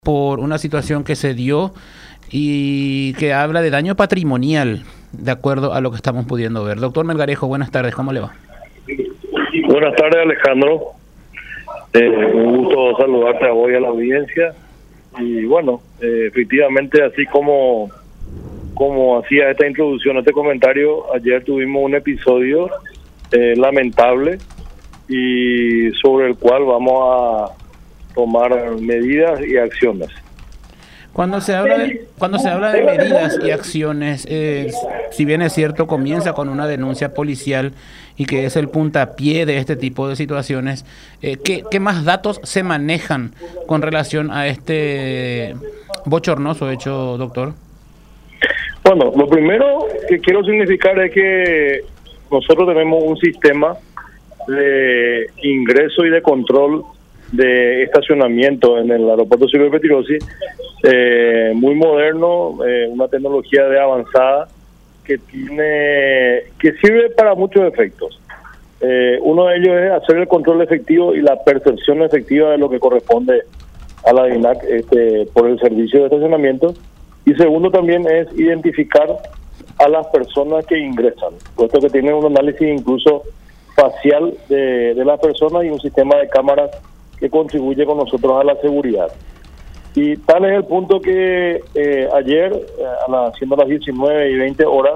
por una situación que se dio y que habla de daño patrimonial, de acuerdo a lo que estamos pudiendo ver. Doctor Melgarejo, buenas tardes, ¿cómo le va? Buenas tardes, Alejandro. Un gusto saludarte a vos y a la audiencia. Y bueno, efectivamente, así como hacía esta introducción, este comentario, ayer tuvimos un episodio lamentable y sobre el cual vamos a tomar medidas y acciones. Cuando se habla de medidas y acciones, si bien es cierto, comienza con una denuncia policial y que es el puntapié de este tipo de situaciones, ¿qué más datos se manejan con relación a este bochornoso hecho, doctor? Bueno, lo primero que quiero significar es que nosotros tenemos un sistema de ingreso y de control de estacionamiento en el aeropuerto Silvio Pettirossi, muy moderno, una tecnología de avanzada que sirve para muchos efectos. Uno de ellos es hacer el control efectivo y la percepción efectiva de lo que corresponde a la DINAC por el servicio de estacionamiento, y segundo también es identificar a las personas que ingresan, puesto que tienen un análisis incluso facial de las personas y un sistema de cámaras que contribuye con nosotros a la seguridad. Y tal es el punto que ayer, siendo las 19:20 horas,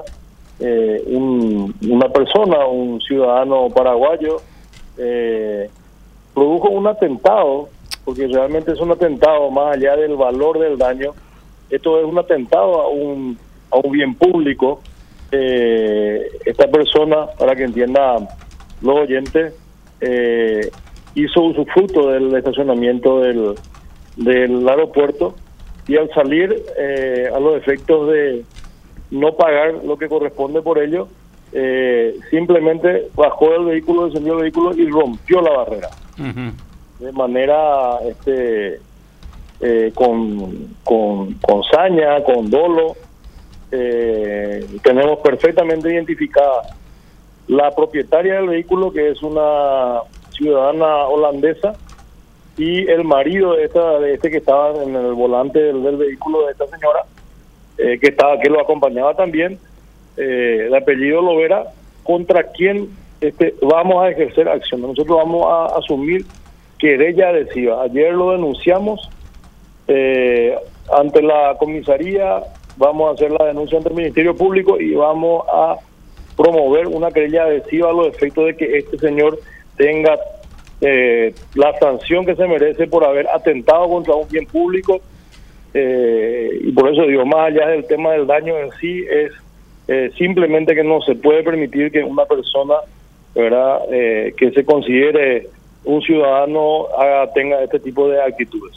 una persona, un ciudadano paraguayo, produjo un atentado, porque realmente es un atentado más allá del valor del daño. Esto es un atentado a un bien público. Esta persona, para que entiendan los oyentes, hizo usufructo del estacionamiento del aeropuerto, y al salir, a los efectos de no pagar lo que corresponde por ello, simplemente bajó del vehículo, descendió del vehículo y rompió la barrera. De manera con saña, con dolo. Tenemos perfectamente identificada la propietaria del vehículo, que es una ciudadana holandesa, y el marido de este que estaba en el volante del vehículo de esta señora, que lo acompañaba también, de apellido Lovera, contra quien vamos a ejercer acción. Nosotros vamos a asumir querella adhesiva. Ayer lo denunciamos ante la comisaría, vamos a hacer la denuncia ante el Ministerio Público y vamos a promover una querella adhesiva a los efectos de que este señor tenga la sanción que se merece por haber atentado contra un bien público. Y por eso digo, más allá del tema del daño en sí, es simplemente que no se puede permitir que una persona, ¿verdad?, que se considere un ciudadano tenga este tipo de actitudes.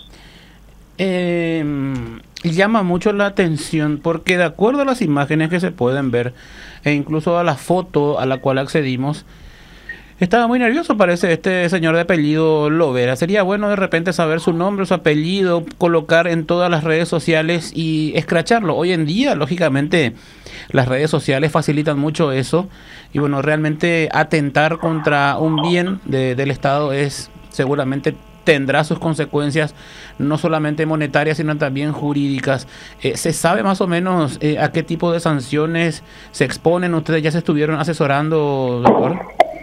Llama mucho la atención porque, de acuerdo a las imágenes que se pueden ver e incluso a la foto a la cual accedimos, estaba muy nervioso, parece, este señor de apellido Lovera. Sería bueno de repente saber su nombre, su apellido, colocar en todas las redes sociales y escracharlo. Hoy en día, lógicamente, las redes sociales facilitan mucho eso, y bueno, realmente atentar contra un bien del Estado seguramente tendrá sus consecuencias, no solamente monetarias, sino también jurídicas. ¿Se sabe más o menos a qué tipo de sanciones se exponen? ¿Ustedes ya se estuvieron asesorando, doctor?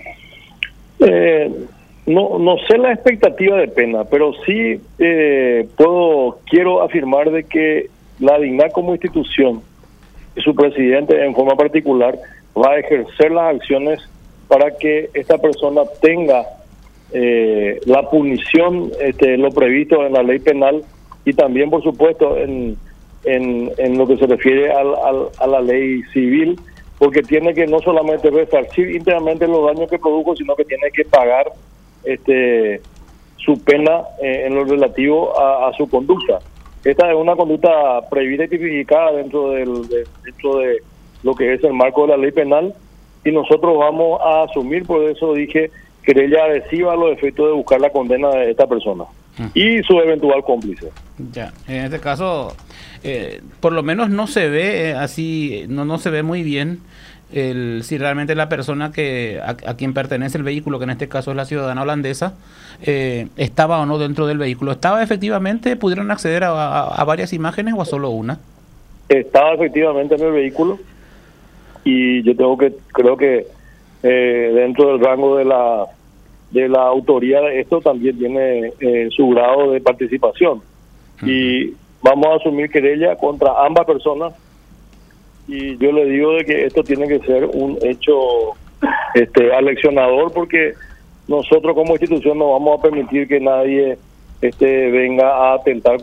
No sé la expectativa de pena, pero sí quiero afirmar de que la DINAC como institución y su presidente en forma particular va a ejercer las acciones para que esta persona tenga la punición, lo previsto en la ley penal, y también, por supuesto, en lo que se refiere a la ley civil, porque tiene que no solamente resarcir íntegramente los daños que produjo, sino que tiene que pagar su pena en lo relativo a su conducta. Esta es una conducta prevista y tipificada dentro de lo que es el marco de la ley penal, y nosotros vamos a asumir, por eso dije, querella adhesiva a los efectos de buscar la condena de esta persona y su eventual cómplice. Ya, en este caso, por lo menos no se ve así, no se ve muy bien si realmente la persona a quien pertenece el vehículo, que en este caso es la ciudadana holandesa, estaba o no dentro del vehículo. ¿Estaba efectivamente? ¿Pudieron acceder a varias imágenes o a solo una? Estaba efectivamente en el vehículo y yo creo que dentro del rango de la autoría de esto también tiene su grado de participación. Y vamos a asumir querella contra ambas personas, y yo le digo de que esto tiene que ser un hecho aleccionador, porque nosotros como institución no vamos a permitir que nadie venga a atentar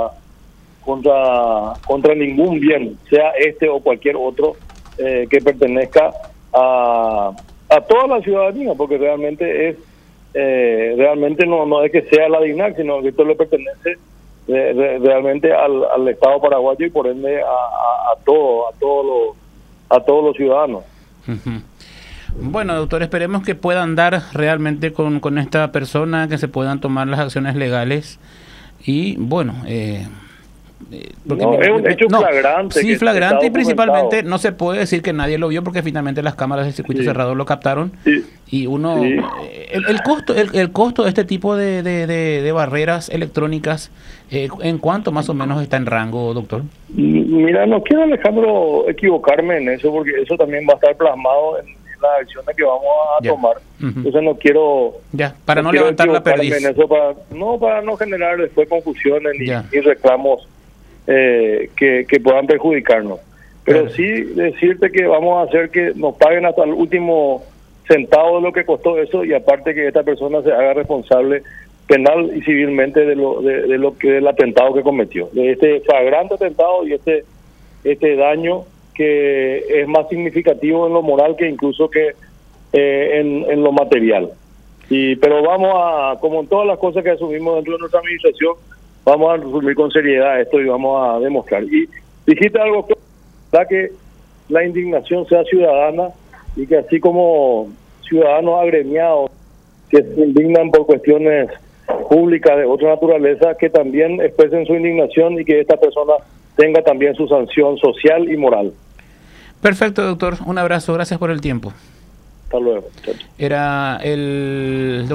contra ningún bien, sea o cualquier otro que pertenezca a toda la ciudadanía, porque realmente no es que sea la DINAC, sino que esto le pertenece realmente al Estado paraguayo y por ende a todos los ciudadanos. Bueno, doctor, esperemos que puedan dar realmente con esta persona, que se puedan tomar las acciones legales y bueno, porque es un hecho flagrante. Sí, flagrante, y principalmente no se puede decir que nadie lo vio porque finalmente las cámaras de circuito cerrado lo captaron. Y uno, el costo de este tipo de barreras electrónicas, ¿en cuánto más o menos está en rango, doctor? Mira, no quiero, Alejandro, equivocarme en eso, porque eso también va a estar plasmado en las acciones que vamos a tomar. Entonces no quiero para no levantar la perdiz en eso, para no generar después confusiones ni reclamos que puedan perjudicarnos. Pero sí decirte que vamos a hacer que nos paguen hasta el último centavo de lo que costó eso, y aparte que esta persona se haga responsable penal y civilmente del atentado que cometió, de este flagrante atentado y este daño que es más significativo en lo moral que incluso que en lo material. Pero vamos a, como en todas las cosas que asumimos dentro de nuestra administración, vamos a asumir con seriedad esto y vamos a demostrar. Y dijiste algo claro, que la indignación sea ciudadana, y que así como ciudadanos agremiados que se indignan por cuestiones públicas de otra naturaleza, que también expresen su indignación y que esta persona tenga también su sanción social y moral. Perfecto, doctor. Un abrazo. Gracias por el tiempo. Hasta luego. Era el